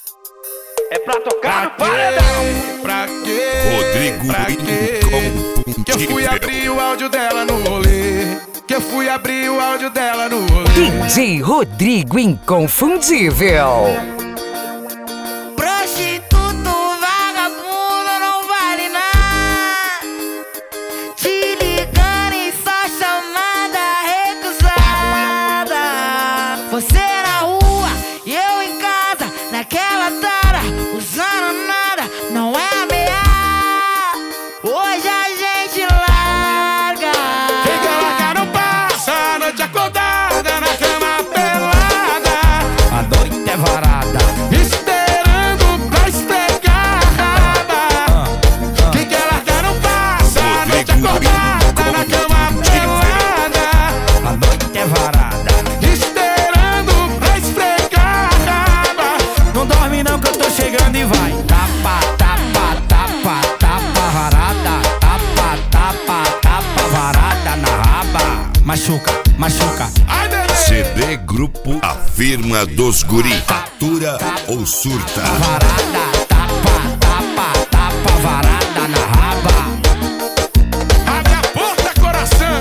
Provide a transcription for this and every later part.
É pra tocar no paredão. Pra quê? Rodrigo Pra quê? Que eu fui abrir o áudio dela no rolê. Que eu fui abrir o áudio dela no rolê. DJ Rodrigo Inconfundível. Prostituto, vagabundo, não vale nada. Te ligando e só chamada recusada. Você na rua e eu em casa, naquela tara, usando nada, não é ameaça. Hoje a gente larga. Quem quer largar não passa a noite acordada na cama pelada. A noite é varada. Esperando pra esfregar a raba. Quem quer largar não passa a noite acordada na cama pelada. A noite é varada. Esperando pra esfregar a raba. Não dorme não que eu tô chegando e vai. Tapa, tapa, tapa, tapa varada. Tapa, tapa, tapa varada na raba. Machuca, machuca. Ai, bebê. CD Grupo A Firma dos Guri. Fatura ou surta? Varada, tapa, tapa, tapa varada na raba. Abre a porta, coração.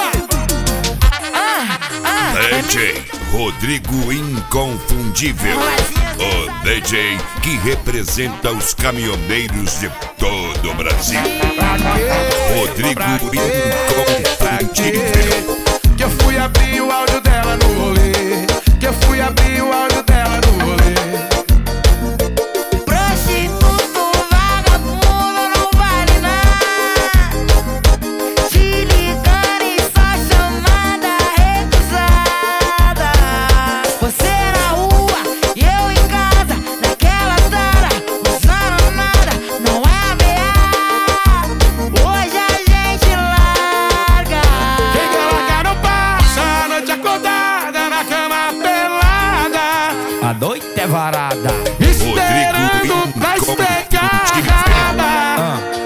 DJ Rodrigo Inconfundível. O DJ que representa os caminhoneiros de todo o Brasil. Rodrigo Inconfundível. Que eu fui abrir o áudio dela no rolê. Que eu fui abrir o áudio dela no rolê. Prostituto, vagabundo, não vale nada. Te ligando e só chamada recusada. Você na rua e eu em casa, naquela tara, usando nada, não é ameaça. Hoje a gente larga. Quem quer largar não passa a noite acordada na cama pelada. A noite é varada. Esperando pra esfregar a raba.